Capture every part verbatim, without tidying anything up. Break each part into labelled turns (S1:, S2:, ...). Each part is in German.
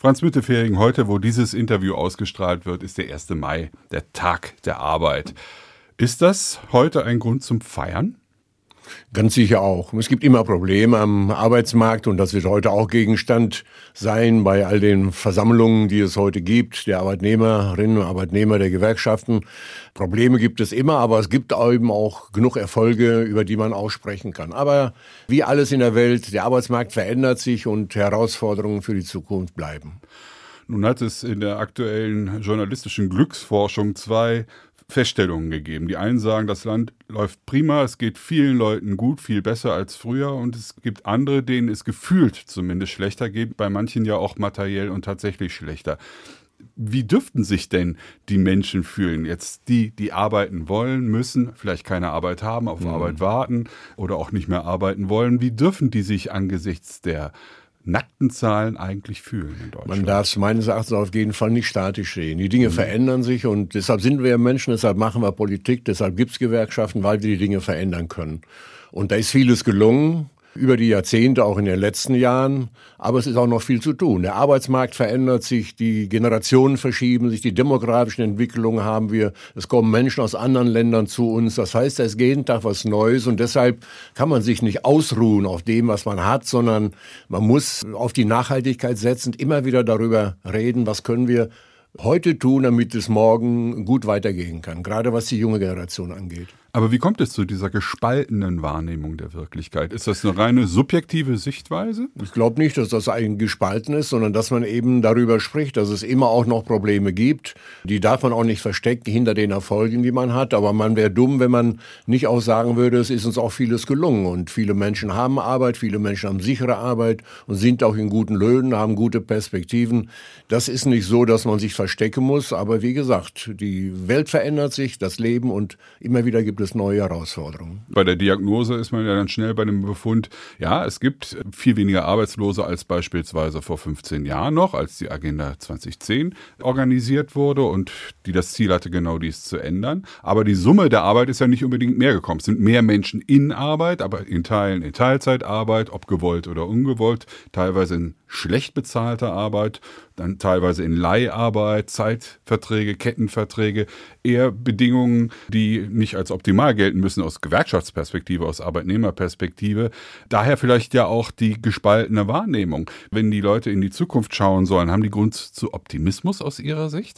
S1: Franz Müntefering, heute, wo dieses Interview ausgestrahlt wird, ist der erste Mai, der Tag der Arbeit. Ist das heute ein Grund zum Feiern?
S2: Ganz sicher auch. Es gibt immer Probleme am Arbeitsmarkt und das wird heute auch Gegenstand sein bei all den Versammlungen, die es heute gibt, der Arbeitnehmerinnen und Arbeitnehmer, der Gewerkschaften. Probleme gibt es immer, aber es gibt eben auch genug Erfolge, über die man auch sprechen kann. Aber wie alles in der Welt, der Arbeitsmarkt verändert sich und Herausforderungen für die Zukunft bleiben.
S1: Nun hat es in der aktuellen journalistischen Glücksforschung zwei Feststellungen gegeben. Die einen sagen, das Land läuft prima, es geht vielen Leuten gut, viel besser als früher, und es gibt andere, denen es gefühlt zumindest schlechter geht, bei manchen ja auch materiell und tatsächlich schlechter. Wie dürften sich denn die Menschen fühlen? Jetzt die, die arbeiten wollen, müssen, vielleicht keine Arbeit haben, auf mhm. Arbeit warten oder auch nicht mehr arbeiten wollen. Wie dürfen die sich angesichts der nackten Zahlen eigentlich fühlen in Deutschland?
S2: Man darf es meines Erachtens auf jeden Fall nicht statisch sehen. Die Dinge mhm. verändern sich und deshalb sind wir Menschen, deshalb machen wir Politik, deshalb gibt es Gewerkschaften, weil wir die Dinge verändern können. Und da ist vieles gelungen, über die Jahrzehnte, auch in den letzten Jahren, aber es ist auch noch viel zu tun. Der Arbeitsmarkt verändert sich, die Generationen verschieben sich, die demografischen Entwicklungen haben wir, es kommen Menschen aus anderen Ländern zu uns, das heißt, da ist jeden Tag was Neues und deshalb kann man sich nicht ausruhen auf dem, was man hat, sondern man muss auf die Nachhaltigkeit setzen, immer wieder darüber reden, was können wir heute tun, damit es morgen gut weitergehen kann, gerade was die junge Generation angeht.
S1: Aber wie kommt es zu dieser gespaltenen Wahrnehmung der Wirklichkeit? Ist das eine reine subjektive Sichtweise?
S2: Ich glaube nicht, dass das eigentlich gespalten ist, sondern dass man eben darüber spricht, dass es immer auch noch Probleme gibt. Die darf man auch nicht verstecken hinter den Erfolgen, die man hat. Aber man wäre dumm, wenn man nicht auch sagen würde, es ist uns auch vieles gelungen. Und viele Menschen haben Arbeit, viele Menschen haben sichere Arbeit und sind auch in guten Löhnen, haben gute Perspektiven. Das ist nicht so, dass man sich verstecken muss. Aber wie gesagt, die Welt verändert sich, das Leben, und immer wieder gibt es neue Herausforderungen.
S1: Bei der Diagnose ist man ja dann schnell bei dem Befund, ja, es gibt viel weniger Arbeitslose als beispielsweise vor fünfzehn Jahren noch, als die Agenda zwanzig zehn organisiert wurde und die das Ziel hatte, genau dies zu ändern. Aber die Summe der Arbeit ist ja nicht unbedingt mehr gekommen. Es sind mehr Menschen in Arbeit, aber in Teilen in Teilzeitarbeit, ob gewollt oder ungewollt, teilweise in schlecht bezahlter Arbeit, dann teilweise in Leiharbeit, Zeitverträge, Kettenverträge, eher Bedingungen, die nicht als optimal gelten müssen aus Gewerkschaftsperspektive, aus Arbeitnehmerperspektive. Daher vielleicht ja auch die gespaltene Wahrnehmung. Wenn die Leute in die Zukunft schauen sollen, haben die Grund zu Optimismus aus Ihrer Sicht?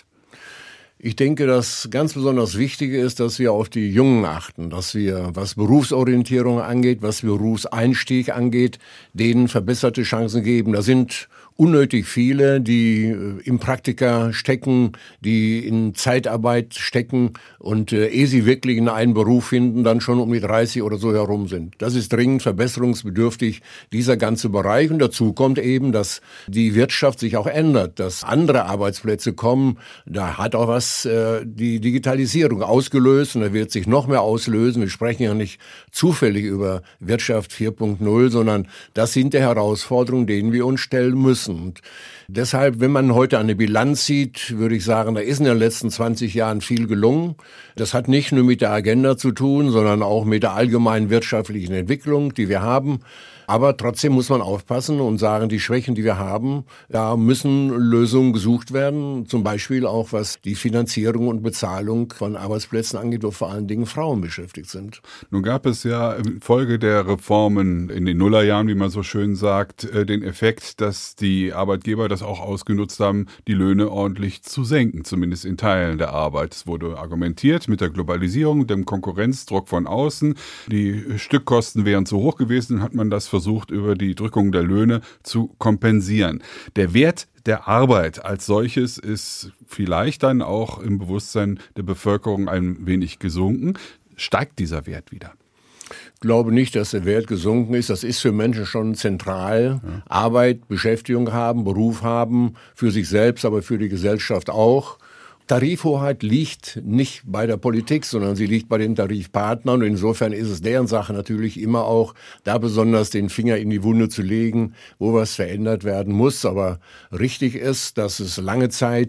S2: Ich denke, dass ganz besonders wichtig ist, dass wir auf die Jungen achten, dass wir, was Berufsorientierung angeht, was Berufseinstieg angeht, denen verbesserte Chancen geben. Da sind unnötig viele, die im Praktika stecken, die in Zeitarbeit stecken und äh, ehe sie wirklich in einen Beruf finden, dann schon um die dreißig oder so herum sind. Das ist dringend verbesserungsbedürftig, dieser ganze Bereich. Und dazu kommt eben, dass die Wirtschaft sich auch ändert, dass andere Arbeitsplätze kommen. Da hat auch was äh, die Digitalisierung ausgelöst und da wird sich noch mehr auslösen. Wir sprechen ja nicht zufällig über Wirtschaft vier Punkt null, sondern das sind die Herausforderungen, denen wir uns stellen müssen. Und deshalb, wenn man heute eine Bilanz sieht, würde ich sagen, da ist in den letzten zwanzig Jahren viel gelungen. Das hat nicht nur mit der Agenda zu tun, sondern auch mit der allgemeinen wirtschaftlichen Entwicklung, die wir haben. Aber trotzdem muss man aufpassen und sagen, die Schwächen, die wir haben, da müssen Lösungen gesucht werden. Zum Beispiel auch, was die Finanzierung und Bezahlung von Arbeitsplätzen angeht, wo vor allen Dingen Frauen beschäftigt sind.
S1: Nun gab es ja infolge der Reformen in den Nullerjahren, wie man so schön sagt, den Effekt, dass die Arbeitgeber das auch ausgenutzt haben, die Löhne ordentlich zu senken, zumindest in Teilen der Arbeit. Es wurde argumentiert mit der Globalisierung, dem Konkurrenzdruck von außen. Die Stückkosten wären zu hoch gewesen, hat man das versucht, über die Drückung der Löhne zu kompensieren. Der Wert der Arbeit als solches ist vielleicht dann auch im Bewusstsein der Bevölkerung ein wenig gesunken. Steigt dieser Wert wieder?
S2: Ich glaube nicht, dass der Wert gesunken ist. Das ist für Menschen schon zentral. Ja. Arbeit, Beschäftigung haben, Beruf haben, für sich selbst, aber für die Gesellschaft auch. Tarifhoheit liegt nicht bei der Politik, sondern sie liegt bei den Tarifpartnern. Und insofern ist es deren Sache natürlich immer auch, da besonders den Finger in die Wunde zu legen, wo was verändert werden muss. Aber richtig ist, dass es lange Zeit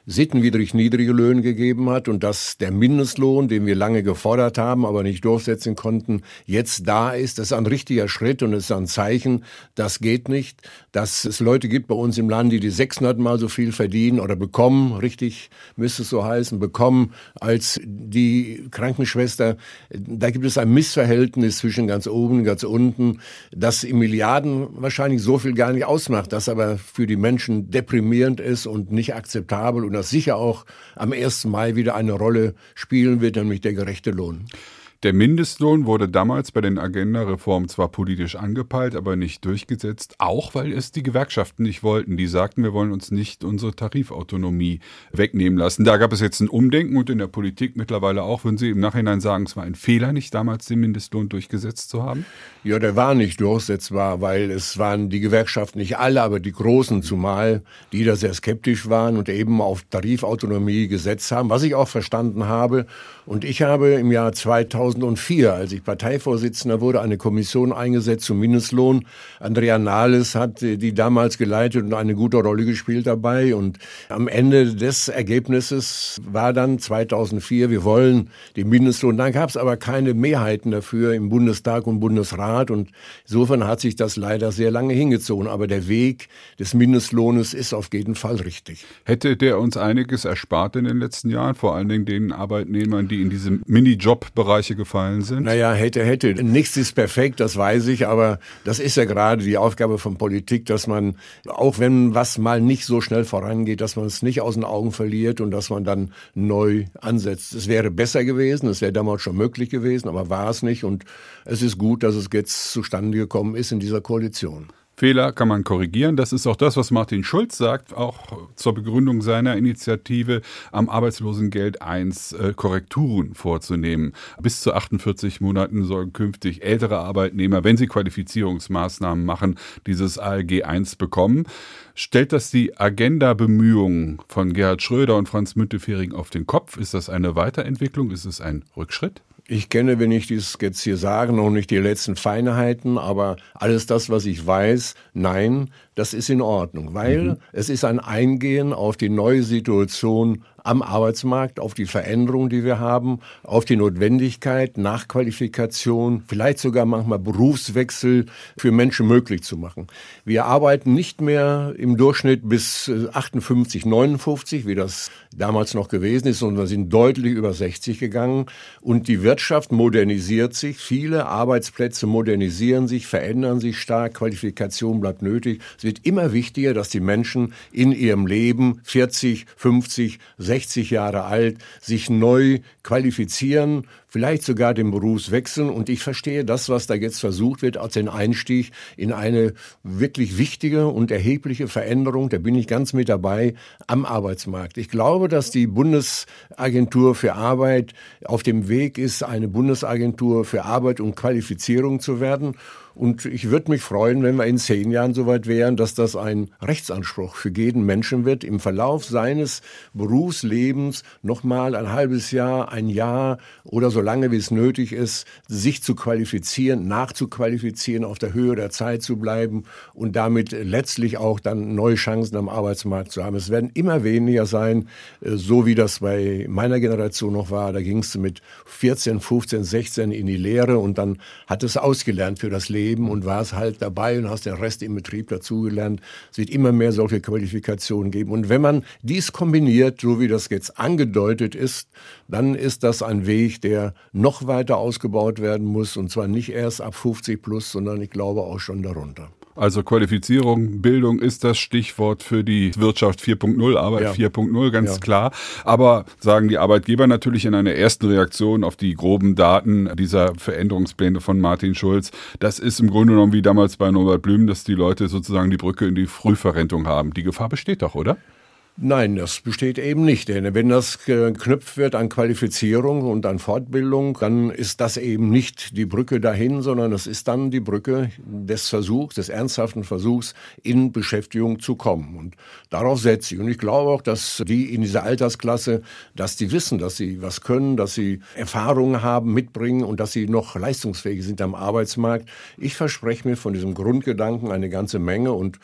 S2: sittenwidrig niedrige Löhne gegeben hat und dass der Mindestlohn, den wir lange gefordert haben, aber nicht durchsetzen konnten, jetzt da ist. Das ist ein richtiger Schritt und es ist ein Zeichen, das geht nicht, dass es Leute gibt bei uns im Land, die die sechshundert Mal so viel verdienen oder bekommen, richtig müsste es so heißen, bekommen als die Krankenschwester. Da gibt es ein Missverhältnis zwischen ganz oben und ganz unten, das in Milliarden wahrscheinlich so viel gar nicht ausmacht, das aber für die Menschen deprimierend ist und nicht akzeptabel und das sicher auch am ersten Mai wieder eine Rolle spielen wird, nämlich der gerechte Lohn.
S1: Der Mindestlohn wurde damals bei den Agenda-Reformen zwar politisch angepeilt, aber nicht durchgesetzt, auch weil es die Gewerkschaften nicht wollten. Die sagten, wir wollen uns nicht unsere Tarifautonomie wegnehmen lassen. Da gab es jetzt ein Umdenken und in der Politik mittlerweile auch. Würden Sie im Nachhinein sagen, es war ein Fehler, nicht damals den Mindestlohn durchgesetzt zu haben?
S2: Ja, der war nicht durchsetzbar, weil es waren die Gewerkschaften, nicht alle, aber die Großen zumal, die da sehr skeptisch waren und eben auf Tarifautonomie gesetzt haben, was ich auch verstanden habe. Und ich habe im Jahr zweitausendvier, als ich Parteivorsitzender wurde, eine Kommission eingesetzt zum Mindestlohn. Andrea Nahles hat die damals geleitet und eine gute Rolle gespielt dabei. Und am Ende des Ergebnisses war dann zweitausendvier, wir wollen den Mindestlohn. Dann gab es aber keine Mehrheiten dafür im Bundestag und Bundesrat. Und insofern hat sich das leider sehr lange hingezogen. Aber der Weg des Mindestlohnes ist auf jeden Fall richtig.
S1: Hätte der uns einiges erspart in den letzten Jahren, vor allen Dingen den Arbeitnehmern, die in diese Minijob-Bereiche gefallen sind?
S2: Naja, hätte, hätte. Nichts ist perfekt, das weiß ich, aber das ist ja gerade die Aufgabe von Politik, dass man, auch wenn was mal nicht so schnell vorangeht, dass man es nicht aus den Augen verliert und dass man dann neu ansetzt. Es wäre besser gewesen, es wäre damals schon möglich gewesen, aber war es nicht und es ist gut, dass es jetzt zustande gekommen ist in dieser Koalition.
S1: Fehler kann man korrigieren. Das ist auch das, was Martin Schulz sagt, auch zur Begründung seiner Initiative, am Arbeitslosengeld eins äh, Korrekturen vorzunehmen. Bis zu achtundvierzig Monaten sollen künftig ältere Arbeitnehmer, wenn sie Qualifizierungsmaßnahmen machen, dieses A L G eins bekommen. Stellt das die Agenda-Bemühungen von Gerhard Schröder und Franz Müntefering auf den Kopf? Ist das eine Weiterentwicklung? Ist es ein Rückschritt?
S2: Ich kenne, wenn ich dies jetzt hier sage, noch nicht die letzten Feinheiten, aber alles das, was ich weiß, nein, das ist in Ordnung, weil mhm. es ist ein Eingehen auf die neue Situation am Arbeitsmarkt, auf die Veränderung, die wir haben, auf die Notwendigkeit, Nachqualifikation, vielleicht sogar manchmal Berufswechsel für Menschen möglich zu machen. Wir arbeiten nicht mehr im Durchschnitt bis achtundfünfzig, neunundfünfzig, wie das damals noch gewesen ist, sondern wir sind deutlich über sechzig gegangen. Und die Wirtschaft modernisiert sich, viele Arbeitsplätze modernisieren sich, verändern sich stark, Qualifikation bleibt nötig. Es wird immer wichtiger, dass die Menschen in ihrem Leben vierzig, fünfzig, sechzig Jahre alt, sich neu qualifizieren, vielleicht sogar den Beruf wechseln. Und ich verstehe das, was da jetzt versucht wird, als den Einstieg in eine wirklich wichtige und erhebliche Veränderung, da bin ich ganz mit dabei, am Arbeitsmarkt. Ich glaube, dass die Bundesagentur für Arbeit auf dem Weg ist, eine Bundesagentur für Arbeit und Qualifizierung zu werden. Und ich würde mich freuen, wenn wir in zehn Jahren soweit wären, dass das ein Rechtsanspruch für jeden Menschen wird, im Verlauf seines Berufslebens nochmal ein halbes Jahr, ein Jahr oder so lange, wie es nötig ist, sich zu qualifizieren, nachzuqualifizieren, auf der Höhe der Zeit zu bleiben und damit letztlich auch dann neue Chancen am Arbeitsmarkt zu haben. Es werden immer weniger sein, so wie das bei meiner Generation noch war. Da ging es mit vierzehn, fünfzehn, sechzehn in die Lehre und dann hat es ausgelernt für das Leben und war es halt dabei und hast den Rest im Betrieb dazugelernt. Es wird immer mehr solche Qualifikationen geben. Und wenn man dies kombiniert, so wie das jetzt angedeutet ist, dann ist das ein Weg, der noch weiter ausgebaut werden muss. Und zwar nicht erst ab fünfzig plus, sondern ich glaube auch schon darunter.
S1: Also Qualifizierung, Bildung ist das Stichwort für die Wirtschaft vier Punkt null, Arbeit ja. vier Punkt null, ganz ja. klar. Aber sagen die Arbeitgeber natürlich in einer ersten Reaktion auf die groben Daten dieser Veränderungspläne von Martin Schulz, das ist im Grunde genommen wie damals bei Norbert Blüm, dass die Leute sozusagen die Brücke in die Frühverrentung haben. Die Gefahr besteht doch, oder?
S2: Nein, das besteht eben nicht. Denn wenn das geknüpft wird an Qualifizierung und an Fortbildung, dann ist das eben nicht die Brücke dahin, sondern es ist dann die Brücke des Versuchs, des ernsthaften Versuchs, in Beschäftigung zu kommen. Und darauf setze ich. Und ich glaube auch, dass die in dieser Altersklasse, dass die wissen, dass sie was können, dass sie Erfahrungen haben, mitbringen und dass sie noch leistungsfähig sind am Arbeitsmarkt. Ich verspreche mir von diesem Grundgedanken eine ganze Menge und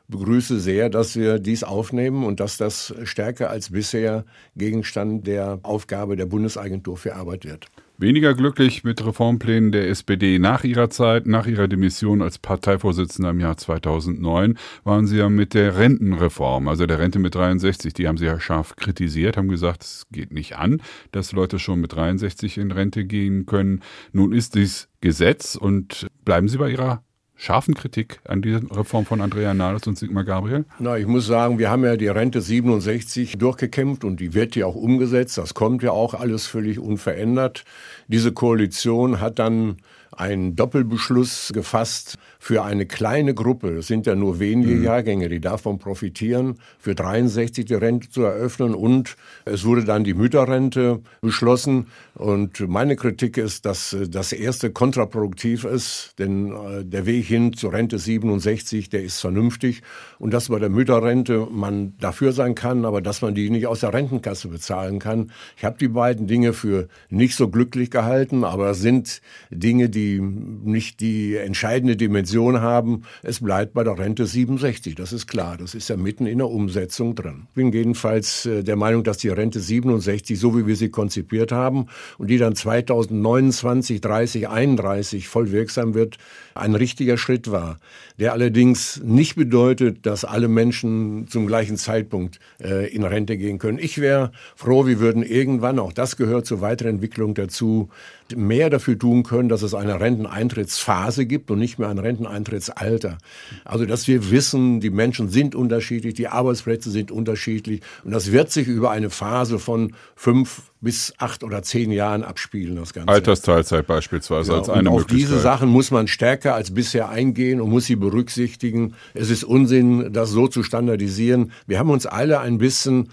S2: begrüße sehr, dass wir dies aufnehmen und dass das stärker als bisher Gegenstand der Aufgabe der Bundesagentur für Arbeit wird.
S1: Weniger glücklich mit Reformplänen der S P D nach ihrer Zeit, nach ihrer Demission als Parteivorsitzender im Jahr zweitausendneun, waren sie ja mit der Rentenreform, also der Rente mit dreiundsechzig, die haben sie ja scharf kritisiert, haben gesagt, es geht nicht an, dass Leute schon mit dreiundsechzig in Rente gehen können. Nun ist dies Gesetz und bleiben Sie bei Ihrer scharfen Kritik an dieser Reform von Andrea Nahles und Sigmar Gabriel?
S2: Na, ich muss sagen, wir haben ja die Rente siebenundsechzig durchgekämpft und die wird ja auch umgesetzt. Das kommt ja auch alles völlig unverändert. Diese Koalition hat dann einen Doppelbeschluss gefasst für eine kleine Gruppe. Es sind ja nur wenige mhm. Jahrgänge, die davon profitieren, für dreiundsechzig die Rente zu eröffnen. Und es wurde dann die Mütterrente beschlossen. Und meine Kritik ist, dass das erste kontraproduktiv ist, denn der Weg hin zur Rente siebenundsechzig, der ist vernünftig. Und dass bei der Mütterrente man dafür sein kann, aber dass man die nicht aus der Rentenkasse bezahlen kann. Ich habe die beiden Dinge für nicht so glücklich gehalten, aber es sind Dinge, die nicht die entscheidende Dimension haben. Es bleibt bei der Rente siebenundsechzig, das ist klar. Das ist ja mitten in der Umsetzung drin. Ich bin jedenfalls der Meinung, dass die Rente siebenundsechzig, so wie wir sie konzipiert haben und die dann zweitausendneunundzwanzig, dreißig, einunddreißig voll wirksam wird, ein richtiger Schritt war, der allerdings nicht bedeutet, dass alle Menschen zum gleichen Zeitpunkt äh, in Rente gehen können. Ich wäre froh, wir würden irgendwann, auch das gehört zur Weiterentwicklung dazu, mehr dafür tun können, dass es eine Renteneintrittsphase gibt und nicht mehr ein Renteneintrittsalter. Also, dass wir wissen, die Menschen sind unterschiedlich, die Arbeitsplätze sind unterschiedlich und das wird sich über eine Phase von fünf bis acht oder zehn Jahren abspielen, das Ganze.
S1: Altersteilzeit beispielsweise
S2: ja,
S1: als eine
S2: auf
S1: Möglichkeit.
S2: Diese Sachen muss man stärker als bisher eingehen und muss sie berücksichtigen. Es ist Unsinn, das so zu standardisieren. Wir haben uns alle ein bisschen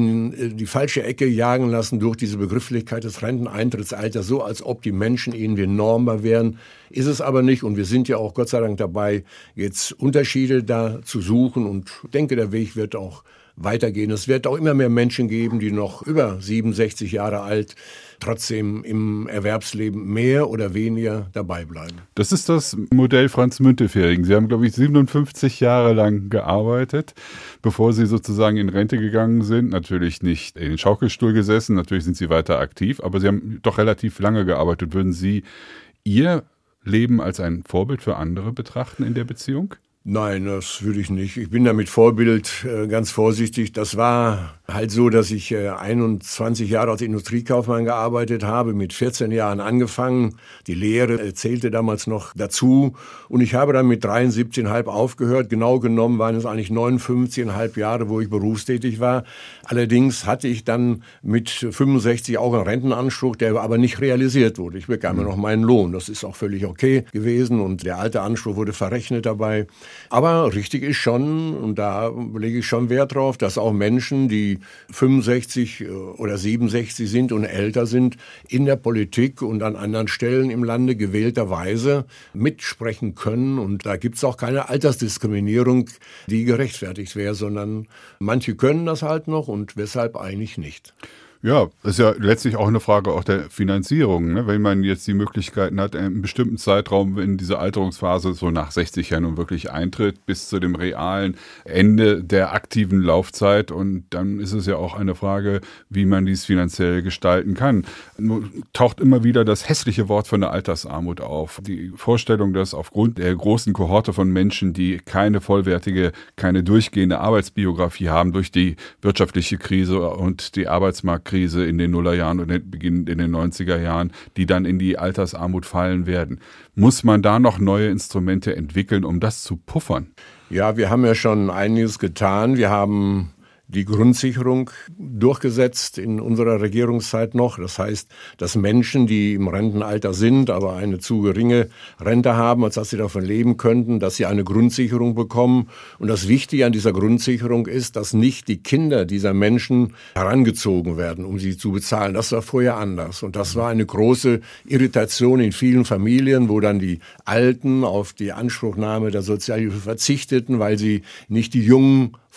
S2: in die falsche Ecke jagen lassen durch diese Begrifflichkeit des Renteneintrittsalters, so als ob die Menschen ihnen wie normbar wären. Ist es aber nicht und wir sind ja auch Gott sei Dank dabei, jetzt Unterschiede da zu suchen und ich denke, der Weg wird auch weitergehen. Es wird auch immer mehr Menschen geben, die noch über siebenundsechzig Jahre alt trotzdem im Erwerbsleben mehr oder weniger dabei bleiben.
S1: Das ist das Modell Franz Müntefering. Sie haben, glaube ich, siebenundfünfzig Jahre lang gearbeitet, bevor Sie sozusagen in Rente gegangen sind. Natürlich nicht in den Schaukelstuhl gesessen, natürlich sind Sie weiter aktiv, aber Sie haben doch relativ lange gearbeitet. Würden Sie Ihr Leben als ein Vorbild für andere betrachten in der Beziehung?
S2: Nein, das würde ich nicht. Ich bin da mit Vorbild äh, ganz vorsichtig. Das war halt so, dass ich äh, einundzwanzig Jahre als Industriekaufmann gearbeitet habe, mit vierzehn Jahren angefangen. Die Lehre äh, zählte damals noch dazu. Und ich habe dann mit dreiundsiebzig Komma fünf aufgehört. Genau genommen waren es eigentlich neunundfünfzig Komma fünf Jahre, wo ich berufstätig war. Allerdings hatte ich dann mit fünfundsechzig auch einen Rentenanspruch, der aber nicht realisiert wurde. Ich bekam ja noch meinen Lohn. Das ist auch völlig okay gewesen. Und der alte Anspruch wurde verrechnet dabei. Aber richtig ist schon, und da lege ich schon Wert drauf, dass auch Menschen, die fünfundsechzig oder siebenundsechzig sind und älter sind, in der Politik und an anderen Stellen im Lande gewählterweise mitsprechen können. Und da gibt es auch keine Altersdiskriminierung, die gerechtfertigt wäre, sondern manche können das halt noch und weshalb eigentlich nicht.
S1: Ja, das ist ja letztlich auch eine Frage auch der Finanzierung. Ne? Wenn man jetzt die Möglichkeiten hat, in einem bestimmten Zeitraum, wenn diese Alterungsphase so nach sechzig Jahren nun wirklich eintritt, bis zu dem realen Ende der aktiven Laufzeit. Und dann ist es ja auch eine Frage, wie man dies finanziell gestalten kann. Nun taucht immer wieder das hässliche Wort von der Altersarmut auf. Die Vorstellung, dass aufgrund der großen Kohorte von Menschen, die keine vollwertige, keine durchgehende Arbeitsbiografie haben, durch die wirtschaftliche Krise und die Arbeitsmarkt Krise in den Nullerjahren und beginnend in den neunziger Jahren, die dann in die Altersarmut fallen werden. Muss man da noch neue Instrumente entwickeln, um das zu puffern?
S2: Ja, wir haben ja schon einiges getan. Wir haben die Grundsicherung durchgesetzt in unserer Regierungszeit noch. Das heißt, dass Menschen, die im Rentenalter sind, aber eine zu geringe Rente haben, als dass sie davon leben könnten, dass sie eine Grundsicherung bekommen. Und das Wichtige an dieser Grundsicherung ist, dass nicht die Kinder dieser Menschen herangezogen werden, um sie zu bezahlen. Das war vorher anders. Und das war eine große Irritation in vielen Familien, wo dann die Alten auf die Anspruchnahme der Sozialhilfe verzichteten, weil sie nicht die Jungen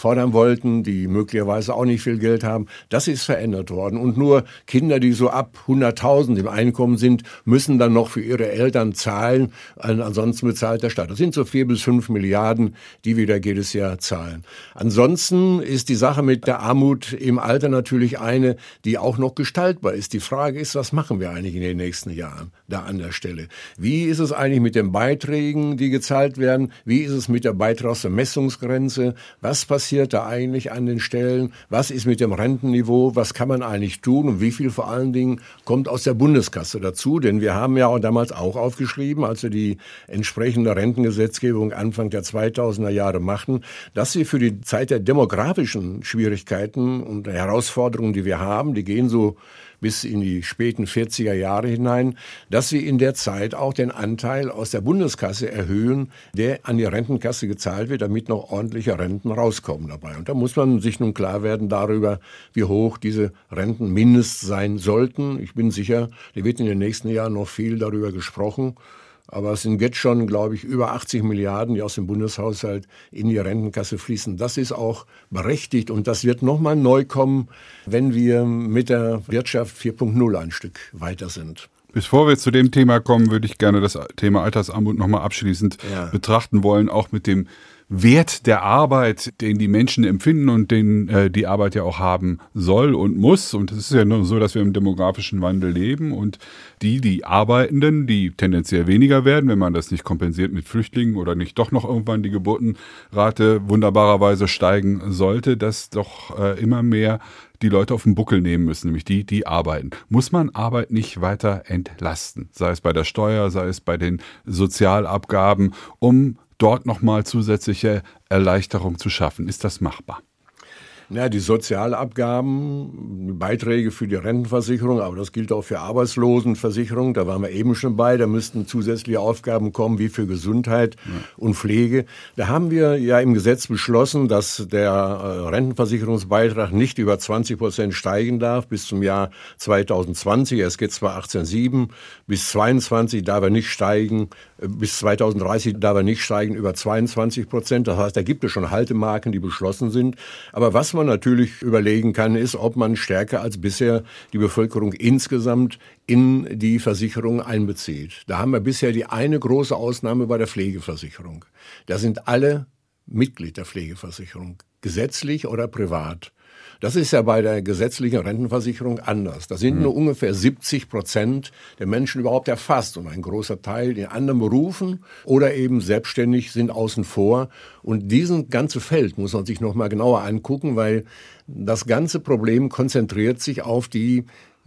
S2: fordern wollten, die möglicherweise auch nicht viel Geld haben. Das ist verändert worden. Und nur Kinder, die so ab hunderttausend im Einkommen sind, müssen dann noch für ihre Eltern zahlen. Ansonsten bezahlt der Staat. Das sind so vier bis fünf Milliarden, die wir da jedes Jahr zahlen. Ansonsten ist die Sache mit der Armut im Alter natürlich eine, die auch noch gestaltbar ist. Die Frage ist, was machen wir eigentlich in den nächsten Jahren da an der Stelle? Wie ist es eigentlich mit den Beiträgen, die gezahlt werden? Wie ist es mit der Beitragsvermessungsgrenze? Was passiert da eigentlich an den Stellen? Was ist mit dem Rentenniveau? Was kann man eigentlich tun? Und wie viel vor allen Dingen kommt aus der Bundeskasse dazu? Denn wir haben ja auch damals auch aufgeschrieben, als wir die entsprechende Rentengesetzgebung Anfang der zweitausender Jahre machten, dass wir für die Zeit der demografischen Schwierigkeiten und Herausforderungen, die wir haben, die gehen so bis in die späten vierziger Jahre hinein, dass wir in der Zeit auch den Anteil aus der Bundeskasse erhöhen, der an die Rentenkasse gezahlt wird, damit noch ordentliche Renten rauskommen dabei. Und da muss man sich nun klar werden darüber, wie hoch diese Renten mindestens sein sollten. Ich bin sicher, da wird in den nächsten Jahren noch viel darüber gesprochen. Aber es sind jetzt schon, glaube ich, über achtzig Milliarden, die aus dem Bundeshaushalt in die Rentenkasse fließen. Das ist auch berechtigt und das wird nochmal neu kommen, wenn wir mit der Wirtschaft vier Punkt null ein Stück weiter sind.
S1: Bevor wir zu dem Thema kommen, würde ich gerne das Thema Altersarmut nochmal abschließend ja. betrachten wollen, auch mit dem Wert der Arbeit, den die Menschen empfinden und den äh, die Arbeit ja auch haben soll und muss. Und es ist ja nur so, dass wir im demografischen Wandel leben und die, die Arbeitenden, die tendenziell weniger werden, wenn man das nicht kompensiert mit Flüchtlingen oder nicht doch noch irgendwann die Geburtenrate wunderbarerweise steigen sollte, dass doch äh, immer mehr die Leute auf den Buckel nehmen müssen, nämlich die, die arbeiten. Muss man Arbeit nicht weiter entlasten, sei es bei der Steuer, sei es bei den Sozialabgaben, um dort nochmal zusätzliche Erleichterung zu schaffen? Ist das machbar?
S2: Ja, die Sozialabgaben, die Beiträge für die Rentenversicherung, aber das gilt auch für Arbeitslosenversicherung, da waren wir eben schon bei, da müssten zusätzliche Aufgaben kommen, wie für Gesundheit ja. und Pflege. Da haben wir ja im Gesetz beschlossen, dass der Rentenversicherungsbeitrag nicht über zwanzig Prozent steigen darf bis zum Jahr zweitausendzwanzig. Es geht zwar achtzehn Komma sieben, bis zweiundzwanzig darf er nicht steigen, bis zweitausenddreißig darf er nicht steigen über zweiundzwanzig Prozent. Das heißt, da gibt es schon Haltemarken, die beschlossen sind. Aber was man natürlich überlegen kann, ist, ob man stärker als bisher die Bevölkerung insgesamt in die Versicherung einbezieht. Da haben wir bisher die eine große Ausnahme bei der Pflegeversicherung. Da sind alle Mitglied der Pflegeversicherung, gesetzlich oder privat. Das ist ja bei der gesetzlichen Rentenversicherung anders. Da sind mhm. nur ungefähr siebzig Prozent der Menschen überhaupt erfasst und ein großer Teil in anderen Berufen oder eben selbstständig sind außen vor. Und diesen ganze Feld muss man sich noch mal genauer angucken, weil das ganze Problem konzentriert sich auf die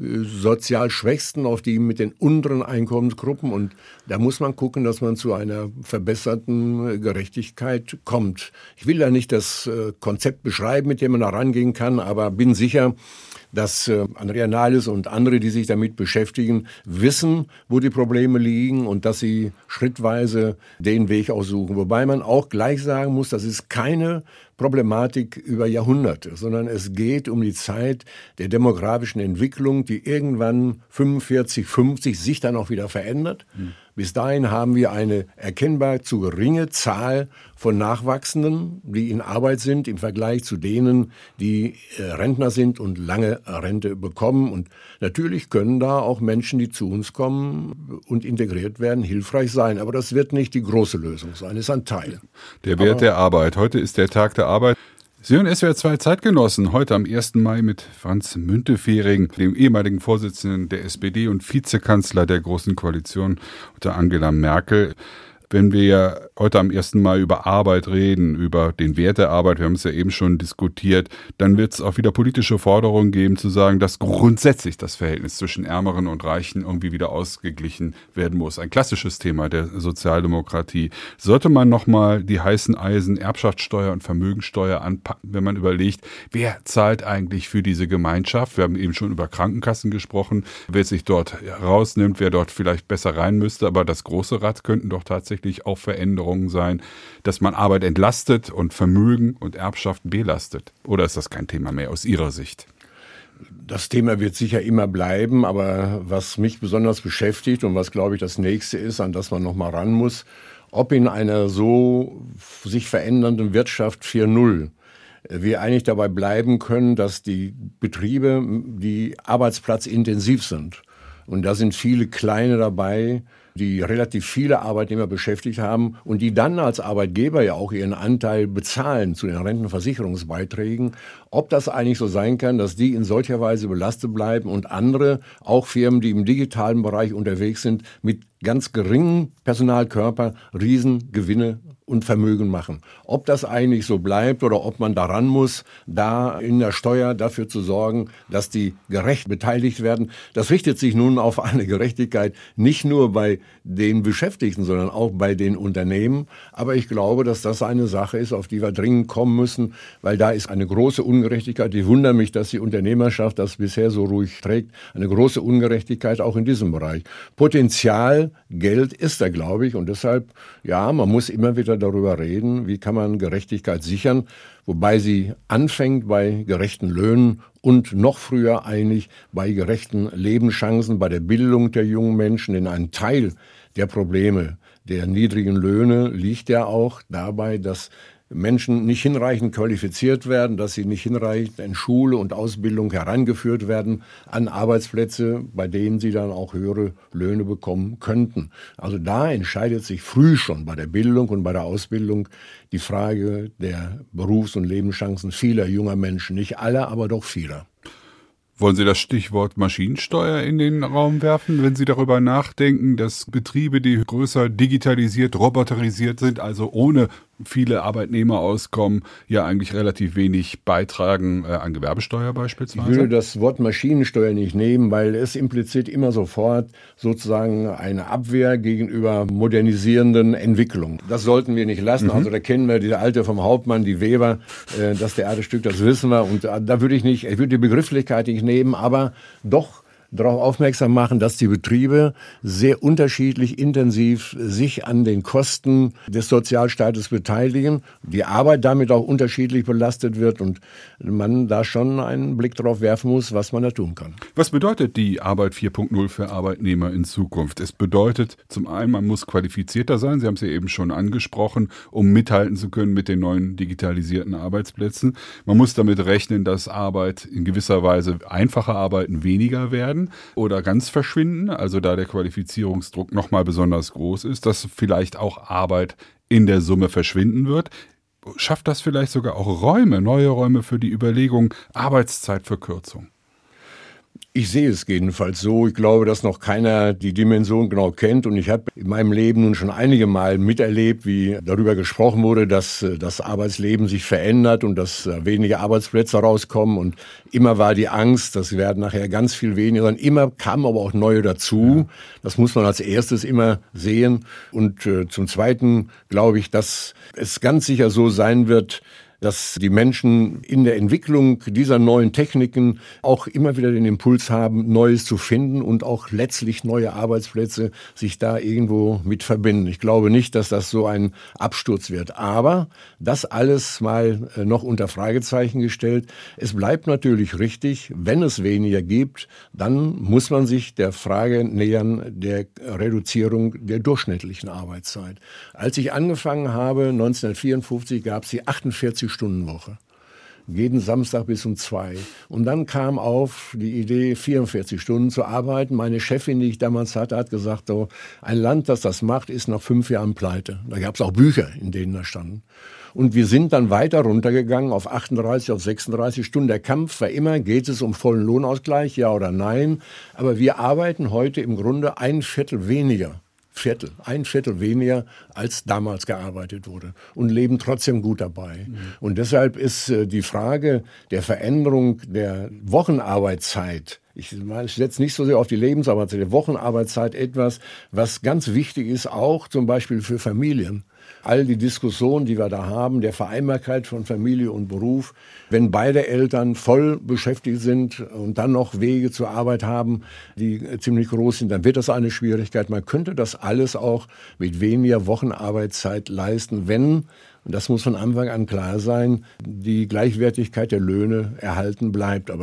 S2: sozial Schwächsten, auf die mit den unteren Einkommensgruppen. Und da muss man gucken, dass man zu einer verbesserten Gerechtigkeit kommt. Ich will da nicht das Konzept beschreiben, mit dem man da rangehen kann, aber bin sicher, dass äh, Andrea Nahles und andere, die sich damit beschäftigen, wissen, wo die Probleme liegen und dass sie schrittweise den Weg aussuchen. Wobei man auch gleich sagen muss, das ist keine Problematik über Jahrhunderte, sondern es geht um die Zeit der demografischen Entwicklung, die irgendwann fünfundvierzig, fünfzig sich dann auch wieder verändert. Mhm. Bis dahin haben wir eine erkennbar zu geringe Zahl von Nachwachsenden, die in Arbeit sind, im Vergleich zu denen, die äh, Rentner sind und lange Rente bekommen. Und natürlich können da auch Menschen, die zu uns kommen und integriert werden, hilfreich sein. Aber das wird nicht die große Lösung sein, das ist ein Teil.
S1: Der Wert
S2: Aber
S1: der Arbeit. Heute ist der Tag der Arbeit. Sie hören S W R zwei Zeitgenossen, heute am ersten Mai mit Franz Müntefering, dem ehemaligen Vorsitzenden der S P D und Vizekanzler der Großen Koalition unter Angela Merkel. Wenn wir heute am ersten Mai über Arbeit reden, über den Wert der Arbeit, wir haben es ja eben schon diskutiert, dann wird es auch wieder politische Forderungen geben, zu sagen, dass grundsätzlich das Verhältnis zwischen Ärmeren und Reichen irgendwie wieder ausgeglichen werden muss. Ein klassisches Thema der Sozialdemokratie. Sollte man nochmal die heißen Eisen Erbschaftssteuer und Vermögensteuer anpacken, wenn man überlegt, wer zahlt eigentlich für diese Gemeinschaft? Wir haben eben schon über Krankenkassen gesprochen, wer sich dort rausnimmt, wer dort vielleicht besser rein müsste, aber das große Rad könnten doch tatsächlich auch Veränderungen sein, dass man Arbeit entlastet und Vermögen und Erbschaften belastet. Oder ist das kein Thema mehr aus Ihrer Sicht?
S2: Das Thema wird sicher immer bleiben, aber was mich besonders beschäftigt und was, glaube ich, das Nächste ist, an das man noch mal ran muss, ob in einer so sich verändernden Wirtschaft vier Punkt null wir eigentlich dabei bleiben können, dass die Betriebe, die arbeitsplatzintensiv sind. Und da sind viele kleine dabei, die relativ viele Arbeitnehmer beschäftigt haben und die dann als Arbeitgeber ja auch ihren Anteil bezahlen zu den Rentenversicherungsbeiträgen. Ob das eigentlich so sein kann, dass die in solcher Weise belastet bleiben und andere, auch Firmen, die im digitalen Bereich unterwegs sind, mit ganz geringen Personalkörper Riesengewinne und Vermögen machen. Ob das eigentlich so bleibt oder ob man daran muss, da in der Steuer dafür zu sorgen, dass die gerecht beteiligt werden, das richtet sich nun auf eine Gerechtigkeit nicht nur bei den Beschäftigten, sondern auch bei den Unternehmen. Aber ich glaube, dass das eine Sache ist, auf die wir dringend kommen müssen, weil da ist eine große Ungerechtigkeit. Ich wundere mich, dass die Unternehmerschaft das bisher so ruhig trägt. Eine große Ungerechtigkeit auch in diesem Bereich. Potenzial, Geld ist da, glaube ich. Und deshalb, ja, man muss immer wieder darüber reden, wie kann man Gerechtigkeit sichern, wobei sie anfängt bei gerechten Löhnen und noch früher eigentlich bei gerechten Lebenschancen, bei der Bildung der jungen Menschen. Denn ein Teil der Probleme der niedrigen Löhne liegt ja auch dabei, dass Menschen nicht hinreichend qualifiziert werden, dass sie nicht hinreichend in Schule und Ausbildung herangeführt werden an Arbeitsplätze, bei denen sie dann auch höhere Löhne bekommen könnten. Also da entscheidet sich früh schon bei der Bildung und bei der Ausbildung die Frage der Berufs- und Lebenschancen vieler junger Menschen. Nicht aller, aber doch vieler.
S1: Wollen Sie das Stichwort Maschinensteuer in den Raum werfen, wenn Sie darüber nachdenken, dass Betriebe, die größer digitalisiert, roboterisiert sind, also ohne viele Arbeitnehmer auskommen, ja eigentlich relativ wenig beitragen äh, an Gewerbesteuer beispielsweise?
S2: Ich würde das Wort Maschinensteuer nicht nehmen, weil es implizit immer sofort sozusagen eine Abwehr gegenüber modernisierenden Entwicklungen. Das sollten wir nicht lassen. Mhm. Also da kennen wir die alte vom Hauptmann, die Weber, äh, das Theaterstück, das wissen wir. Und da, da würde ich nicht, ich würde die Begrifflichkeit nicht nehmen, aber doch darauf aufmerksam machen, dass die Betriebe sehr unterschiedlich intensiv sich an den Kosten des Sozialstaates beteiligen, die Arbeit damit auch unterschiedlich belastet wird und man da schon einen Blick darauf werfen muss, was man da tun kann.
S1: Was bedeutet die Arbeit vier Punkt null für Arbeitnehmer in Zukunft? Es bedeutet zum einen, man muss qualifizierter sein, Sie haben es ja eben schon angesprochen, um mithalten zu können mit den neuen digitalisierten Arbeitsplätzen. Man muss damit rechnen, dass Arbeit in gewisser Weise einfache Arbeiten weniger werden oder ganz verschwinden, also da der Qualifizierungsdruck nochmal besonders groß ist, dass vielleicht auch Arbeit in der Summe verschwinden wird. Schafft das vielleicht sogar auch Räume, neue Räume für die Überlegung Arbeitszeitverkürzung?
S2: Ich sehe es jedenfalls so. Ich glaube, dass noch keiner die Dimension genau kennt. Und ich habe in meinem Leben nun schon einige Mal miterlebt, wie darüber gesprochen wurde, dass das Arbeitsleben sich verändert und dass weniger Arbeitsplätze rauskommen. Und immer war die Angst, das werden nachher ganz viel weniger. Und immer kamen aber auch neue dazu. Das muss man als erstes immer sehen. Und äh, zum Zweiten glaube ich, dass es ganz sicher so sein wird, dass die Menschen in der Entwicklung dieser neuen Techniken auch immer wieder den Impuls haben, Neues zu finden und auch letztlich neue Arbeitsplätze sich da irgendwo mit verbinden. Ich glaube nicht, dass das so ein Absturz wird. Aber das alles mal noch unter Fragezeichen gestellt. Es bleibt natürlich richtig, wenn es weniger gibt, dann muss man sich der Frage nähern der Reduzierung der durchschnittlichen Arbeitszeit. Als ich angefangen habe, neunzehnhundertvierundfünfzig, gab es die achtundvierzig Stunden Woche. Jeden Samstag bis um zwei. Und dann kam auf die Idee, vierundvierzig Stunden zu arbeiten. Meine Chefin, die ich damals hatte, hat gesagt, so, ein Land, das das macht, ist nach fünf Jahren pleite. Da gab es auch Bücher, in denen da standen. Und wir sind dann weiter runtergegangen auf achtunddreißig, auf sechsunddreißig Stunden. Der Kampf war immer, geht es um vollen Lohnausgleich, ja oder nein? Aber wir arbeiten heute im Grunde ein Viertel weniger. Viertel, ein Viertel weniger, als damals gearbeitet wurde und leben trotzdem gut dabei. Mhm. Und deshalb ist äh, die Frage der Veränderung der Wochenarbeitszeit, ich, ich setze nicht so sehr auf die Lebensarbeitszeit, der Wochenarbeitszeit etwas, was ganz wichtig ist, auch zum Beispiel für Familien. All die Diskussionen, die wir da haben, der Vereinbarkeit von Familie und Beruf, wenn beide Eltern voll beschäftigt sind und dann noch Wege zur Arbeit haben, die ziemlich groß sind, dann wird das eine Schwierigkeit. Man könnte das alles auch mit weniger Wochenarbeitszeit leisten, wenn, und das muss von Anfang an klar sein, die Gleichwertigkeit der Löhne erhalten bleibt. Aber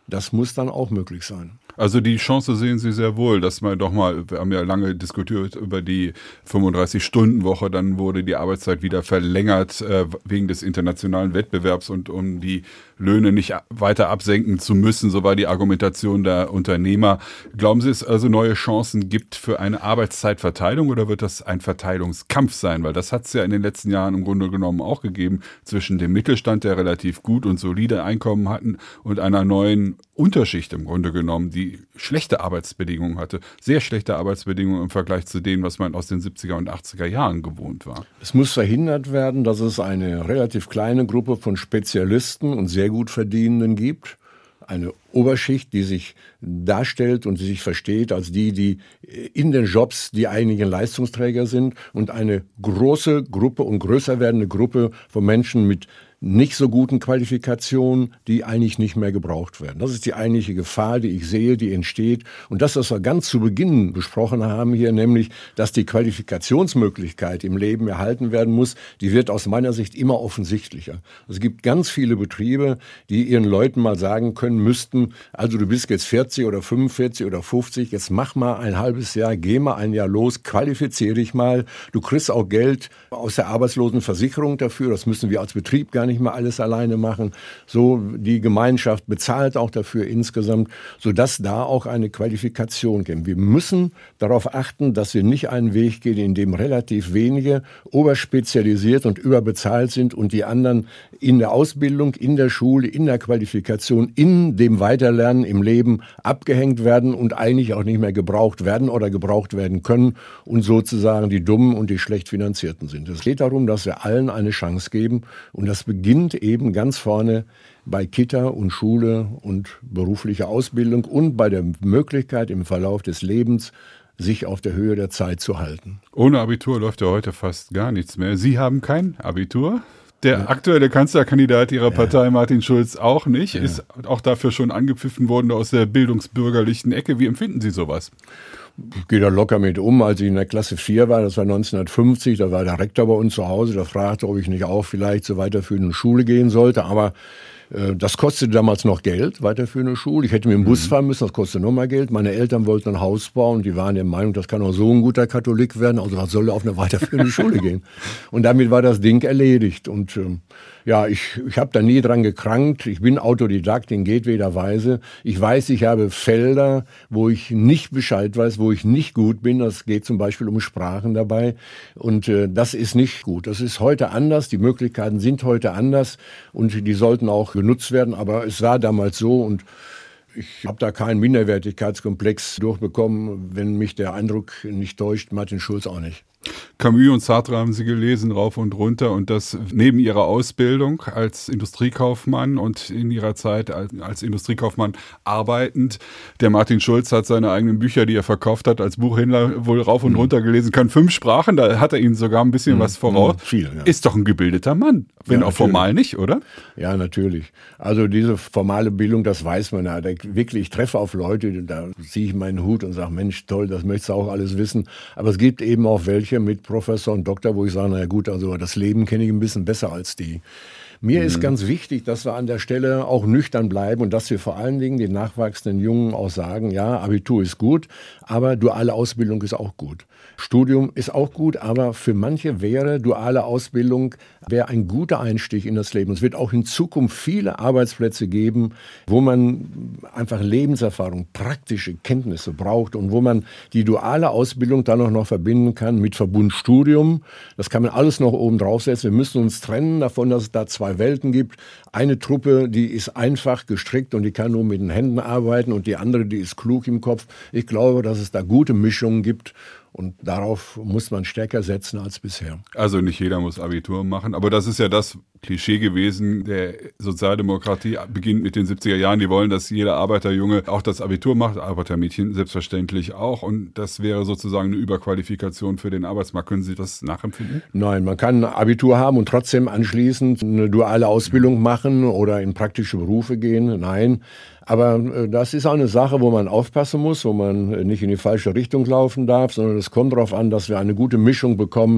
S2: Das muss dann auch möglich sein.
S1: Also die Chance sehen Sie sehr wohl, dass man doch mal, wir haben ja lange diskutiert über die fünfunddreißig-Stunden-Woche, dann wurde die Arbeitszeit wieder verlängert äh, wegen des internationalen Wettbewerbs und um die Löhne nicht weiter absenken zu müssen, so war die Argumentation der Unternehmer. Glauben Sie, es also neue Chancen gibt für eine Arbeitszeitverteilung oder wird das ein Verteilungskampf sein? Weil das hat es ja in den letzten Jahren im Grunde genommen auch gegeben zwischen dem Mittelstand, der relativ gut und solide Einkommen hatten, und einer neuen Unterschicht im Grunde genommen, die schlechte Arbeitsbedingungen hatte, sehr schlechte Arbeitsbedingungen im Vergleich zu denen, was man aus den siebziger und achtziger Jahren gewohnt war.
S2: Es muss verhindert werden, dass es eine relativ kleine Gruppe von Spezialisten und sehr gut Verdienenden gibt. Eine Oberschicht, die sich darstellt und die sich versteht als die, die in den Jobs die eigentlichen Leistungsträger sind, und eine große Gruppe und größer werdende Gruppe von Menschen mit nicht so guten Qualifikationen, die eigentlich nicht mehr gebraucht werden. Das ist die eigentliche Gefahr, die ich sehe, die entsteht. Und das, was wir ganz zu Beginn besprochen haben hier, nämlich, dass die Qualifikationsmöglichkeit im Leben erhalten werden muss, die wird aus meiner Sicht immer offensichtlicher. Es gibt ganz viele Betriebe, die ihren Leuten mal sagen können müssten, also du bist jetzt vierzig oder fünfundvierzig oder fünfzig, jetzt mach mal ein halbes Jahr, geh mal ein Jahr los, qualifiziere dich mal. Du kriegst auch Geld aus der Arbeitslosenversicherung dafür, das müssen wir als Betrieb gar nicht mehr alles alleine machen. So, die Gemeinschaft bezahlt auch dafür insgesamt, sodass da auch eine Qualifikation gibt. Wir müssen darauf achten, dass wir nicht einen Weg gehen, in dem relativ wenige oberspezialisiert und überbezahlt sind und die anderen in der Ausbildung, in der Schule, in der Qualifikation, in dem Weiterlernen im Leben abgehängt werden und eigentlich auch nicht mehr gebraucht werden oder gebraucht werden können und sozusagen die Dummen und die schlecht Finanzierten sind. Es geht darum, dass wir allen eine Chance geben, und das beginnt eben ganz vorne bei Kita und Schule und beruflicher Ausbildung und bei der Möglichkeit im Verlauf des Lebens, sich auf der Höhe der Zeit zu halten.
S1: Ohne Abitur läuft ja heute fast gar nichts mehr. Sie haben kein Abitur. Der ja. aktuelle Kanzlerkandidat Ihrer Partei, ja. Martin Schulz, auch nicht. Ja. Ist auch dafür schon angepfiffen worden aus der bildungsbürgerlichen Ecke. Wie empfinden Sie sowas?
S2: Ich gehe da locker mit um. Als ich in der Klasse vier war, das war neunzehnhundertfünfzig, da war der Rektor bei uns zu Hause, der fragte, ob ich nicht auch vielleicht zur weiterführenden Schule gehen sollte. Aber äh, das kostete damals noch Geld, weiterführende Schule. Ich hätte mit dem Bus fahren müssen, das kostete nochmal Geld. Meine Eltern wollten ein Haus bauen und die waren der Meinung, das kann auch so ein guter Katholik werden, also was soll er auf eine weiterführende Schule gehen. Und damit war das Ding erledigt. Und ähm, ja, ich, ich habe da nie dran gekrankt. Ich bin Autodidakt in jedweder Weise. Ich weiß, ich habe Felder, wo ich nicht Bescheid weiß, wo ich nicht gut bin. Das geht zum Beispiel um Sprachen dabei. Und äh, das ist nicht gut. Das ist heute anders. Die Möglichkeiten sind heute anders und die sollten auch genutzt werden. Aber es war damals so, und ich habe da keinen Minderwertigkeitskomplex durchbekommen. Wenn mich der Eindruck nicht täuscht, Martin Schulz auch nicht.
S1: Camus und Sartre haben Sie gelesen, rauf und runter, und das neben Ihrer Ausbildung als Industriekaufmann und in Ihrer Zeit als Industriekaufmann arbeitend. Der Martin Schulz hat seine eigenen Bücher, die er verkauft hat, als Buchhändler wohl rauf und runter gelesen, kann fünf Sprachen, da hat er Ihnen sogar ein bisschen mhm. was voraus. Mhm, viel, ja. Ist doch ein gebildeter Mann, wenn ja, auch formal nicht, oder?
S2: Ja, natürlich. Also diese formale Bildung, das weiß man ja. Wirklich, ich treffe auf Leute, da ziehe ich meinen Hut und sage, Mensch, toll, das möchtest du auch alles wissen. Aber es gibt eben auch welche mit Professor und Doktor, wo ich sage, na ja gut, also das Leben kenne ich ein bisschen besser als die. Mir mhm. ist ganz wichtig, dass wir an der Stelle auch nüchtern bleiben und dass wir vor allen Dingen den nachwachsenden Jungen auch sagen, ja, Abitur ist gut, aber duale Ausbildung ist auch gut. Studium ist auch gut, aber für manche wäre duale Ausbildung wäre ein guter Einstieg in das Leben. Es wird auch in Zukunft viele Arbeitsplätze geben, wo man einfach Lebenserfahrung, praktische Kenntnisse braucht und wo man die duale Ausbildung dann auch noch verbinden kann mit Verbundstudium. Das kann man alles noch oben draufsetzen. Wir müssen uns trennen davon, dass es da zwei Welten gibt. Eine Truppe, die ist einfach gestrickt und die kann nur mit den Händen arbeiten, und die andere, die ist klug im Kopf. Ich glaube, dass es da gute Mischungen gibt. Und darauf muss man stärker setzen als bisher.
S1: Also nicht jeder muss Abitur machen, aber das ist ja das Klischee gewesen der Sozialdemokratie, beginnt mit den siebziger Jahren. Die wollen, dass jeder Arbeiterjunge auch das Abitur macht, Arbeitermädchen selbstverständlich auch. Und das wäre sozusagen eine Überqualifikation für den Arbeitsmarkt. Können Sie das nachempfinden?
S2: Nein, man kann ein Abitur haben und trotzdem anschließend eine duale Ausbildung machen oder in praktische Berufe gehen. Nein. Aber äh, das ist auch eine Sache, wo man aufpassen muss, wo man äh, nicht in die falsche Richtung laufen darf, sondern es kommt darauf an, dass wir eine gute Mischung bekommen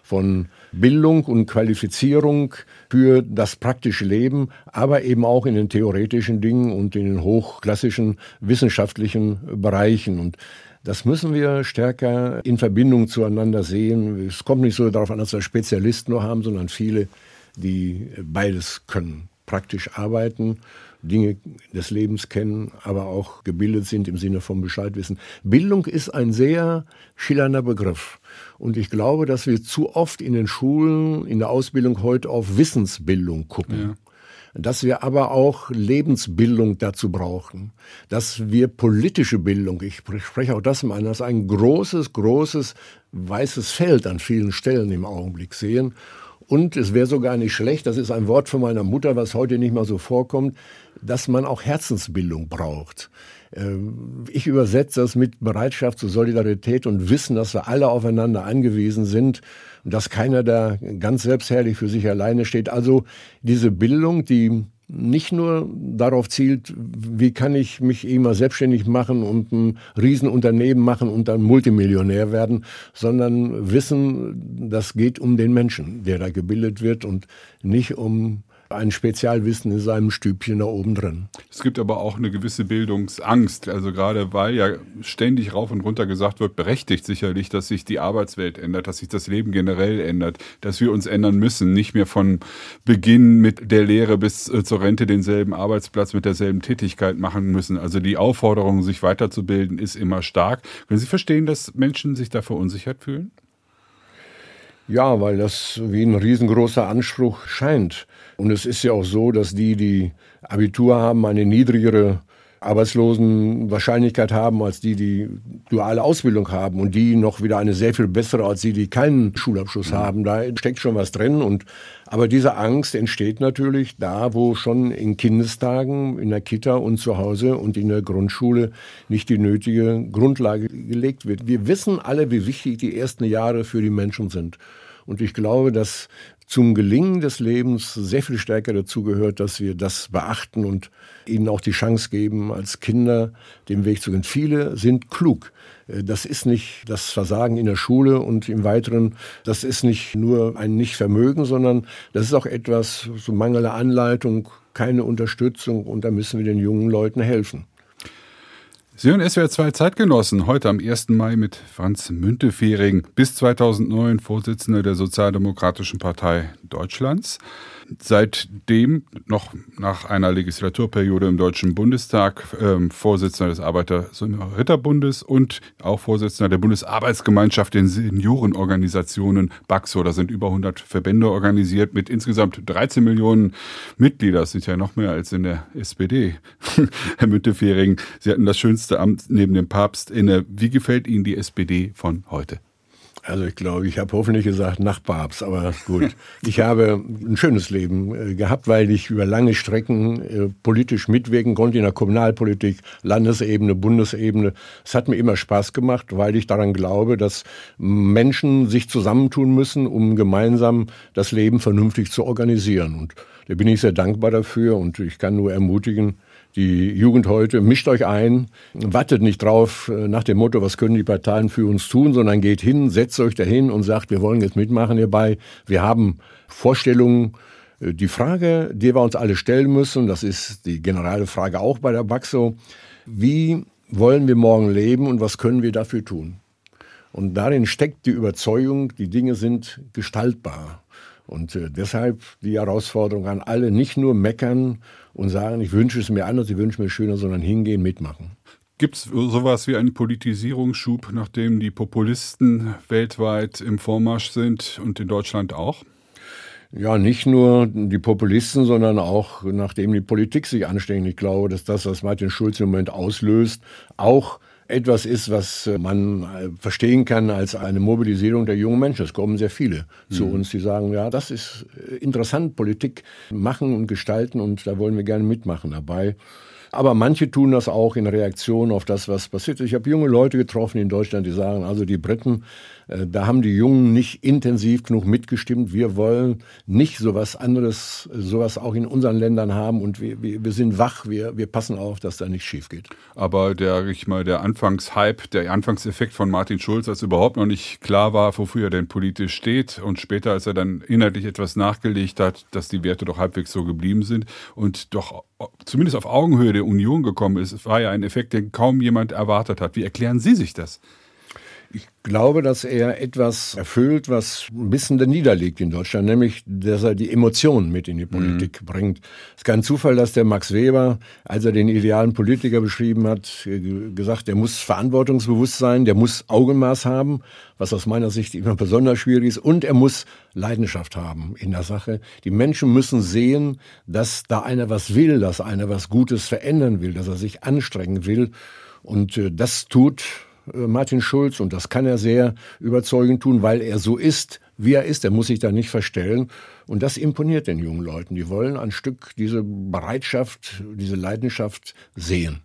S2: von Bildung und Qualifizierung für das praktische Leben, aber eben auch in den theoretischen Dingen und in den hochklassischen wissenschaftlichen Bereichen. Und das müssen wir stärker in Verbindung zueinander sehen. Es kommt nicht so darauf an, dass wir Spezialisten nur haben, sondern viele, die beides können. Praktisch arbeiten, Dinge des Lebens kennen, aber auch gebildet sind im Sinne von Bescheidwissen. Bildung ist ein sehr schillernder Begriff. Und ich glaube, dass wir zu oft in den Schulen, in der Ausbildung heute auf Wissensbildung gucken. Ja. Dass wir aber auch Lebensbildung dazu brauchen, dass wir politische Bildung, ich spreche auch das mal an, dass ein großes, großes weißes Feld an vielen Stellen im Augenblick sehen. Und es wäre sogar nicht schlecht, das ist ein Wort von meiner Mutter, was heute nicht mehr so vorkommt, dass man auch Herzensbildung braucht. Ich übersetze das mit Bereitschaft zur Solidarität und Wissen, dass wir alle aufeinander angewiesen sind und dass keiner da ganz selbstherrlich für sich alleine steht. Also diese Bildung, die nicht nur darauf zielt, wie kann ich mich immer selbstständig machen und ein Riesenunternehmen machen und dann Multimillionär werden, sondern wissen, das geht um den Menschen, der da gebildet wird und nicht um ein Spezialwissen in seinem Stübchen da oben drin.
S1: Es gibt aber auch eine gewisse Bildungsangst, also gerade weil ja ständig rauf und runter gesagt wird, berechtigt sicherlich, dass sich die Arbeitswelt ändert, dass sich das Leben generell ändert, dass wir uns ändern müssen, nicht mehr von Beginn mit der Lehre bis äh, zur Rente denselben Arbeitsplatz mit derselben Tätigkeit machen müssen. Also die Aufforderung, sich weiterzubilden, ist immer stark. Können Sie verstehen, dass Menschen sich da verunsichert fühlen?
S2: Ja, weil das wie ein riesengroßer Anspruch scheint. Und es ist ja auch so, dass die, die Abitur haben, eine niedrigere Arbeitslosenwahrscheinlichkeit haben als die, die duale Ausbildung haben und die noch wieder eine sehr viel bessere als die, die keinen Schulabschluss mhm. haben. Da steckt schon was drin. Und aber diese Angst entsteht natürlich da, wo schon in Kindestagen, in der Kita und zu Hause und in der Grundschule nicht die nötige Grundlage gelegt wird. Wir wissen alle, wie wichtig die ersten Jahre für die Menschen sind. Und ich glaube, dass zum Gelingen des Lebens sehr viel stärker dazu gehört, dass wir das beachten und ihnen auch die Chance geben, als Kinder den Weg zu gehen. Viele sind klug. Das ist nicht das Versagen in der Schule und im Weiteren, das ist nicht nur ein Nichtvermögen, sondern das ist auch etwas, so mangelnde Anleitung, keine Unterstützung und da müssen wir den jungen Leuten helfen.
S1: Sie hören S W R zwei Zeitgenossen, heute am ersten Mai mit Franz Müntefering, bis zweitausendneun Vorsitzender der Sozialdemokratischen Partei Deutschlands. Seitdem noch nach einer Legislaturperiode im Deutschen Bundestag ähm, Vorsitzender des Arbeiter-Ritterbundes und auch Vorsitzender der Bundesarbeitsgemeinschaft den Seniorenorganisationen BAXO. Da sind über hundert Verbände organisiert mit insgesamt dreizehn Millionen Mitgliedern. Das sind ja noch mehr als in der S P D. Herr Müntefering, Sie hatten das schönste Amt neben dem Papst inne. Wie gefällt Ihnen die S P D von heute?
S2: Also ich glaube, ich habe hoffentlich gesagt nach Papst, aber gut. Ich habe ein schönes Leben äh, gehabt, weil ich über lange Strecken äh, politisch mitwirken konnte, in der Kommunalpolitik, Landesebene, Bundesebene. Es hat mir immer Spaß gemacht, weil ich daran glaube, dass Menschen sich zusammentun müssen, um gemeinsam das Leben vernünftig zu organisieren. Und da bin ich sehr dankbar dafür und ich kann nur ermutigen, die Jugend heute, mischt euch ein, wartet nicht drauf nach dem Motto, was können die Parteien für uns tun, sondern geht hin, setzt euch dahin und sagt, wir wollen jetzt mitmachen hierbei. Wir haben Vorstellungen. Die Frage, die wir uns alle stellen müssen, das ist die generelle Frage auch bei der BAXO, wie wollen wir morgen leben und was können wir dafür tun? Und darin steckt die Überzeugung, die Dinge sind gestaltbar. Und äh, deshalb die Herausforderung an alle, nicht nur meckern und sagen, ich wünsche es mir anders, ich wünsche mir schöner, sondern hingehen, mitmachen.
S1: Gibt es sowas wie einen Politisierungsschub, nachdem die Populisten weltweit im Vormarsch sind und in Deutschland auch?
S2: Ja, nicht nur die Populisten, sondern auch nachdem die Politik sich anstrengt. Ich glaube, dass das, was Martin Schulz im Moment auslöst, auch etwas ist, was man verstehen kann als eine Mobilisierung der jungen Menschen. Es kommen sehr viele mhm. zu uns, die sagen, ja, das ist interessant, Politik machen und gestalten und da wollen wir gerne mitmachen dabei. Aber manche tun das auch in Reaktion auf das, was passiert ist. Ich habe junge Leute getroffen in Deutschland, die sagen, also die Briten, äh, da haben die Jungen nicht intensiv genug mitgestimmt. Wir wollen nicht sowas anderes, sowas auch in unseren Ländern haben und wir, wir, wir sind wach, wir, wir passen auf, dass da nichts schief geht.
S1: Aber der, ich mal, der Anfangshype, der Anfangseffekt von Martin Schulz, als überhaupt noch nicht klar war, wofür er denn politisch steht und später, als er dann inhaltlich etwas nachgelegt hat, dass die Werte doch halbwegs so geblieben sind und doch zumindest auf Augenhöhe der Union gekommen ist, war ja ein Effekt, den kaum jemand erwartet hat. Wie erklären Sie sich das?
S2: Ich glaube, dass er etwas erfüllt, was ein bisschen da niederliegt in Deutschland, nämlich, dass er die Emotionen mit in die Politik mhm. bringt. Es ist kein Zufall, dass der Max Weber, als er den idealen Politiker beschrieben hat, gesagt, der muss verantwortungsbewusst sein, der muss Augenmaß haben, was aus meiner Sicht immer besonders schwierig ist, und er muss Leidenschaft haben in der Sache. Die Menschen müssen sehen, dass da einer was will, dass einer was Gutes verändern will, dass er sich anstrengen will, und äh, das tut Martin Schulz, und das kann er sehr überzeugend tun, weil er so ist, wie er ist. Er muss sich da nicht verstellen. Und das imponiert den jungen Leuten. Die wollen ein Stück diese Bereitschaft, diese Leidenschaft sehen.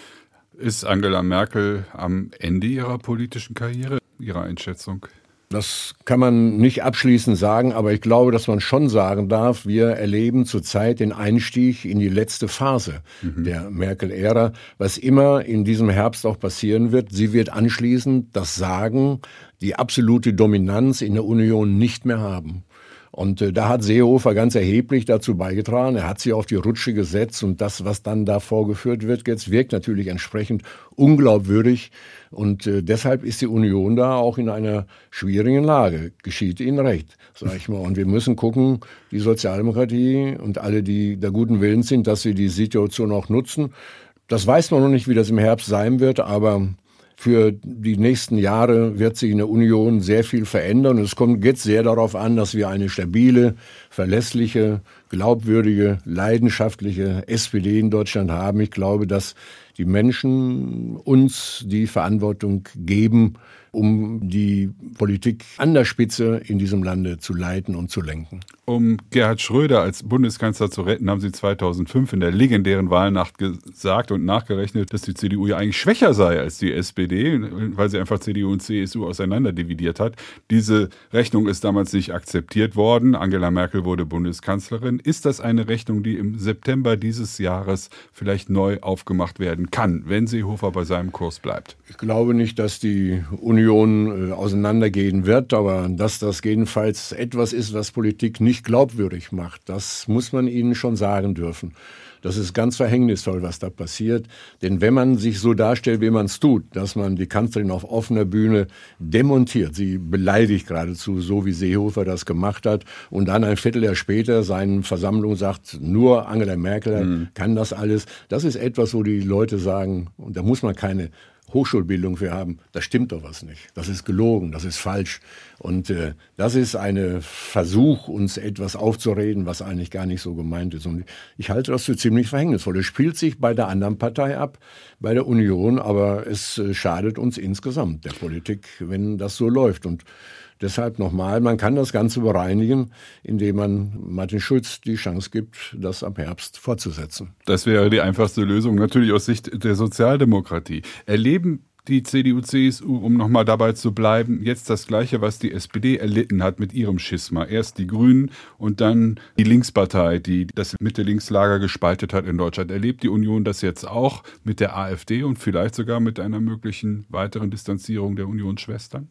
S1: Ist Angela Merkel am Ende ihrer politischen Karriere, Ihrer Einschätzung?
S2: Das kann man nicht abschließend sagen, aber ich glaube, dass man schon sagen darf, wir erleben zurzeit den Einstieg in die letzte Phase mhm. der Merkel-Ära, was immer in diesem Herbst auch passieren wird. Sie wird anschließend das Sagen, die absolute Dominanz in der Union nicht mehr haben. Und äh, da hat Seehofer ganz erheblich dazu beigetragen. Er hat sie auf die Rutsche gesetzt, und das, was dann da vorgeführt wird, jetzt wirkt natürlich entsprechend unglaubwürdig. Und äh, deshalb ist die Union da auch in einer schwierigen Lage. Geschieht ihnen recht, sag ich mal. Und wir müssen gucken, die Sozialdemokratie und alle, die da guten Willens sind, dass sie die Situation auch nutzen. Das weiß man noch nicht, wie das im Herbst sein wird, aber für die nächsten Jahre wird sich in der Union sehr viel verändern. Und es kommt jetzt sehr darauf an, dass wir eine stabile, verlässliche, glaubwürdige, leidenschaftliche S P D in Deutschland haben. Ich glaube, dass die Menschen uns die Verantwortung geben, um die Politik an der Spitze in diesem Lande zu leiten und zu lenken.
S1: Um Gerhard Schröder als Bundeskanzler zu retten, haben Sie zweitausendfünf in der legendären Wahlnacht gesagt und nachgerechnet, dass die C D U ja eigentlich schwächer sei als die S P D, weil sie einfach C D U und C S U auseinanderdividiert hat. Diese Rechnung ist damals nicht akzeptiert worden. Angela Merkel wurde Bundeskanzlerin. Ist das eine Rechnung, die im September dieses Jahres vielleicht neu aufgemacht werden kann, wenn Seehofer bei seinem Kurs bleibt?
S2: Ich glaube nicht, dass die Union äh, auseinandergehen wird, aber dass das jedenfalls etwas ist, was Politik nicht glaubwürdig macht, das muss man ihnen schon sagen dürfen. Das ist ganz verhängnisvoll, was da passiert. Denn wenn man sich so darstellt, wie man es tut, dass man die Kanzlerin auf offener Bühne demontiert, sie beleidigt geradezu, so wie Seehofer das gemacht hat, und dann ein Vierteljahr später seinen Versammlungen sagt, nur Angela Merkel mhm. kann das alles. Das ist etwas, wo die Leute sagen, und da muss man keine Hochschulbildung für haben, da stimmt doch was nicht. Das ist gelogen, das ist falsch. Und äh, das ist ein Versuch, uns etwas aufzureden, was eigentlich gar nicht so gemeint ist. Und ich halte das für ziemlich verhängnisvoll. Es spielt sich bei der anderen Partei ab, bei der Union, aber es äh, schadet uns insgesamt, der Politik, wenn das so läuft. Und deshalb nochmal, man kann das Ganze bereinigen, indem man Martin Schulz die Chance gibt, das ab Herbst fortzusetzen.
S1: Das wäre die einfachste Lösung, natürlich aus Sicht der Sozialdemokratie. Erleben die C D U, C S U, um nochmal dabei zu bleiben, jetzt das Gleiche, was die S P D erlitten hat mit ihrem Schisma. Erst die Grünen und dann die Linkspartei, die das Mitte-Links-Lager gespaltet hat in Deutschland. Erlebt die Union das jetzt auch mit der A f D und vielleicht sogar mit einer möglichen weiteren Distanzierung der Unionsschwestern?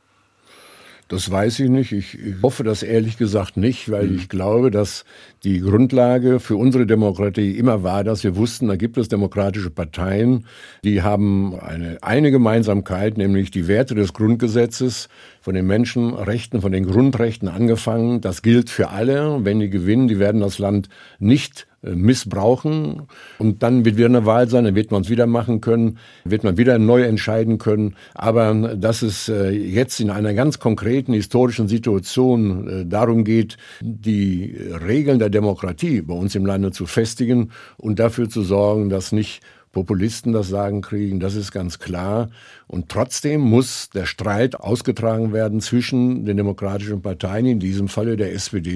S2: Das weiß ich nicht. Ich hoffe das ehrlich gesagt nicht, weil ich glaube, dass die Grundlage für unsere Demokratie immer war, dass wir wussten, da gibt es demokratische Parteien, die haben eine, eine Gemeinsamkeit, nämlich die Werte des Grundgesetzes, von den Menschenrechten, von den Grundrechten angefangen. Das gilt für alle. Wenn die gewinnen, die werden das Land nicht missbrauchen, und dann wird wieder eine Wahl sein, dann wird man es wieder machen können, wird man wieder neu entscheiden können, aber dass es jetzt in einer ganz konkreten historischen Situation darum geht, die Regeln der Demokratie bei uns im Lande zu festigen und dafür zu sorgen, dass nicht Populisten das Sagen kriegen, das ist ganz klar. Und trotzdem muss der Streit ausgetragen werden zwischen den demokratischen Parteien, in diesem Falle der S P D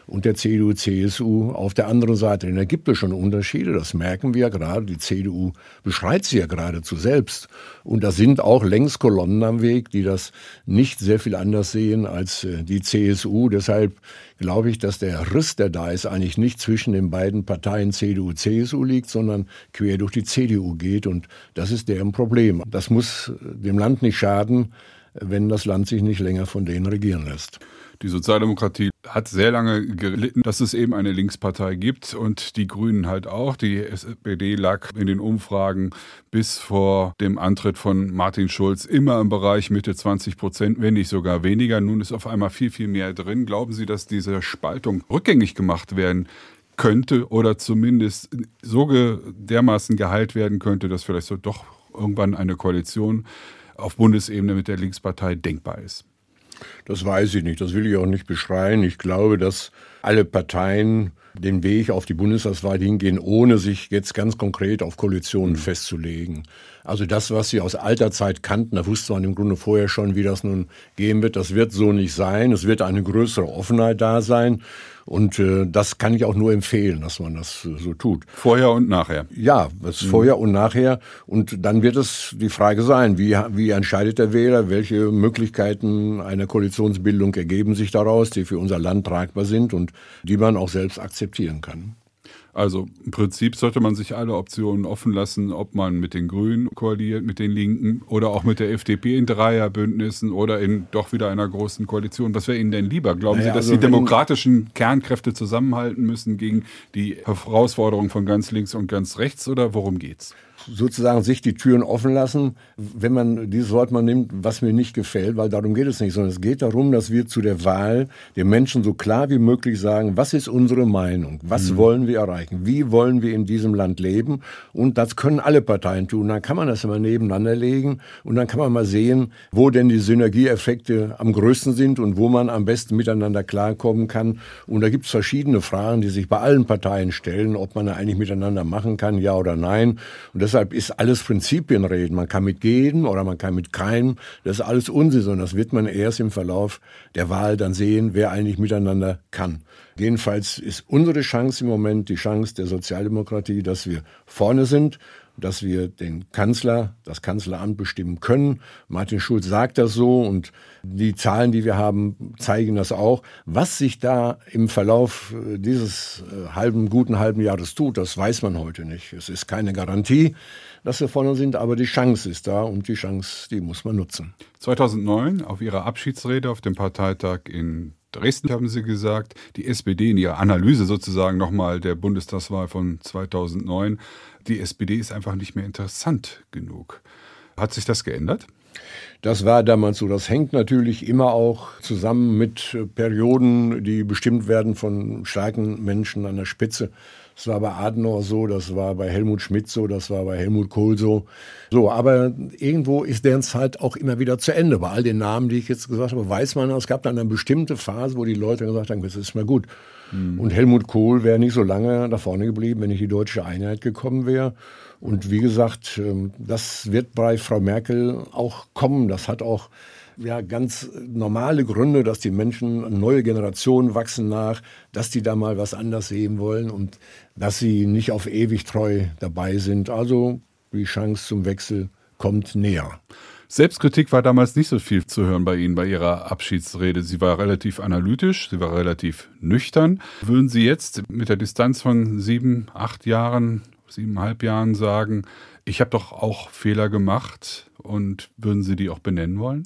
S2: und der C D U, C S U auf der anderen Seite. Denn da gibt es schon Unterschiede, das merken wir ja gerade. Die C D U beschreit sie ja geradezu selbst. Und da sind auch längst Kolonnen am Weg, die das nicht sehr viel anders sehen als die C S U. Deshalb glaube ich, dass der Riss, der da ist, eigentlich nicht zwischen den beiden Parteien C D U, C S U liegt, sondern quer durch die C D U geht. Und das ist deren Problem. Das muss dem Land nicht schaden, wenn das Land sich nicht länger von denen regieren lässt.
S1: Die Sozialdemokratie hat sehr lange gelitten, dass es eben eine Linkspartei gibt und die Grünen halt auch. Die S P D lag in den Umfragen bis vor dem Antritt von Martin Schulz immer im Bereich Mitte zwanzig Prozent, wenn nicht sogar weniger. Nun ist auf einmal viel, viel mehr drin. Glauben Sie, dass diese Spaltung rückgängig gemacht werden könnte oder zumindest so dermaßen geheilt werden könnte, dass vielleicht so doch irgendwann eine Koalition auf Bundesebene mit der Linkspartei denkbar ist?
S2: Das weiß ich nicht, das will ich auch nicht beschreien. Ich glaube, dass alle Parteien den Weg auf die Bundestagswahl hingehen, ohne sich jetzt ganz konkret auf Koalitionen mhm. festzulegen. Also das, was sie aus alter Zeit kannten, da wusste man im Grunde vorher schon, wie das nun gehen wird. Das wird so nicht sein. Es wird eine größere Offenheit da sein. Und äh, das kann ich auch nur empfehlen, dass man das äh, so tut.
S1: Vorher und nachher.
S2: Ja, das mhm. vorher und nachher. Und dann wird es die Frage sein, wie, wie entscheidet der Wähler, welche Möglichkeiten einer Koalitionsbildung ergeben sich daraus, die für unser Land tragbar sind und die man auch selbst akzeptieren kann.
S1: Also im Prinzip sollte man sich alle Optionen offen lassen, ob man mit den Grünen koaliert, mit den Linken oder auch mit der F D P in Dreierbündnissen oder in doch wieder einer großen Koalition. Was wäre Ihnen denn lieber? Glauben naja, Sie, dass also die demokratischen Kernkräfte zusammenhalten müssen gegen die Herausforderungen von ganz links und ganz rechts oder worum geht's?
S2: Sozusagen sich die Türen offen lassen, wenn man dieses Wort mal nimmt, was mir nicht gefällt, weil darum geht es nicht, sondern es geht darum, dass wir zu der Wahl den Menschen so klar wie möglich sagen, was ist unsere Meinung, was mhm. wollen wir erreichen, wie wollen wir in diesem Land leben, und das können alle Parteien tun. Dann kann man das immer nebeneinander legen und dann kann man mal sehen, wo denn die Synergieeffekte am größten sind und wo man am besten miteinander klarkommen kann. Und da gibt es verschiedene Fragen, die sich bei allen Parteien stellen, ob man da eigentlich miteinander machen kann, ja oder nein. Und deshalb ist alles Prinzipienreden. Man kann mit jedem oder man kann mit keinem. Das ist alles Unsinn. Und das wird man erst im Verlauf der Wahl dann sehen, wer eigentlich miteinander kann. Jedenfalls ist unsere Chance im Moment die Chance der Sozialdemokratie, dass wir vorne sind, dass wir den Kanzler, das Kanzleramt bestimmen können. Martin Schulz sagt das so und die Zahlen, die wir haben, zeigen das auch. Was sich da im Verlauf dieses halben, guten halben Jahres tut, das weiß man heute nicht. Es ist keine Garantie, dass wir vorne sind, aber die Chance ist da und die Chance, die muss man nutzen.
S1: zweitausendneun, auf Ihrer Abschiedsrede auf dem Parteitag in Dresden haben Sie gesagt, die S P D in ihrer Analyse sozusagen nochmal der Bundestagswahl von zweitausendneun, die S P D ist einfach nicht mehr interessant genug. Hat sich das geändert?
S2: Das war damals so. Das hängt natürlich immer auch zusammen mit Perioden, die bestimmt werden von starken Menschen an der Spitze. Das war bei Adenauer so, das war bei Helmut Schmidt so, das war bei Helmut Kohl so. So, aber irgendwo ist deren Zeit auch immer wieder zu Ende. Bei all den Namen, die ich jetzt gesagt habe, weiß man, es gab dann eine bestimmte Phase, wo die Leute gesagt haben, das ist mal gut. Mhm. Und Helmut Kohl wäre nicht so lange da vorne geblieben, wenn nicht die deutsche Einheit gekommen wäre. Und wie gesagt, das wird bei Frau Merkel auch kommen. Das hat auch ja, ganz normale Gründe, dass die Menschen, neue Generationen wachsen nach, dass die da mal was anders sehen wollen und dass sie nicht auf ewig treu dabei sind. Also die Chance zum Wechsel kommt näher.
S1: Selbstkritik war damals nicht so viel zu hören bei Ihnen, bei Ihrer Abschiedsrede. Sie war relativ analytisch, sie war relativ nüchtern. Würden Sie jetzt mit der Distanz von sieben, acht Jahren, siebeneinhalb Jahren sagen, ich habe doch auch Fehler gemacht, und würden Sie die auch benennen wollen?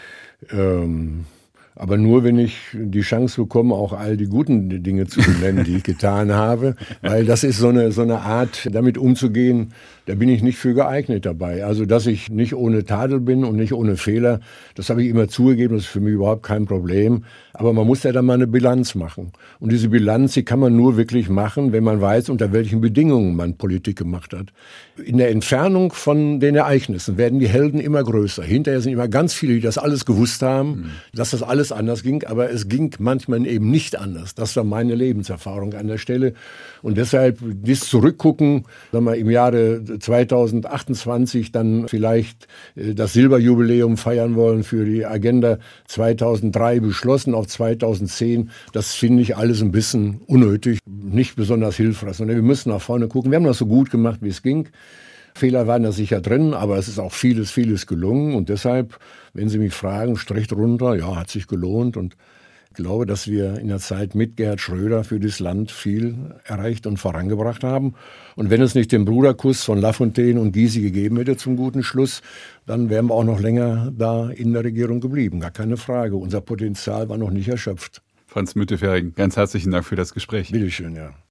S2: Ähm, aber nur, wenn ich die Chance bekomme, auch all die guten Dinge zu benennen, die ich getan habe. Weil das ist so eine, so eine Art, damit umzugehen, da bin ich nicht für geeignet dabei. Also, dass ich nicht ohne Tadel bin und nicht ohne Fehler, das habe ich immer zugegeben, das ist für mich überhaupt kein Problem. Aber man muss ja dann mal eine Bilanz machen. Und diese Bilanz, die kann man nur wirklich machen, wenn man weiß, unter welchen Bedingungen man Politik gemacht hat. In der Entfernung von den Ereignissen werden die Helden immer größer. Hinterher sind immer ganz viele, die das alles gewusst haben, mhm. dass das alles alles anders ging, aber es ging manchmal eben nicht anders. Das war meine Lebenserfahrung an der Stelle. Und deshalb das Zurückgucken, sagen wir im Jahre zweitausendachtundzwanzig dann vielleicht das Silberjubiläum feiern wollen für die Agenda zweitausenddrei beschlossen auf zweitausendzehn, das finde ich alles ein bisschen unnötig, nicht besonders hilfreich, sondern wir müssen nach vorne gucken. Wir haben das so gut gemacht, wie es ging. Fehler waren da sicher drin, aber es ist auch vieles, vieles gelungen. Und deshalb, wenn Sie mich fragen, Strich drunter, ja, hat sich gelohnt. Und ich glaube, dass wir in der Zeit mit Gerhard Schröder für das Land viel erreicht und vorangebracht haben. Und wenn es nicht den Bruderkuss von Lafontaine und Gysi gegeben hätte zum guten Schluss, dann wären wir auch noch länger da in der Regierung geblieben. Gar keine Frage. Unser Potenzial war noch nicht erschöpft.
S1: Franz Müntefering, ganz herzlichen Dank für das Gespräch.
S2: Bitteschön, ja.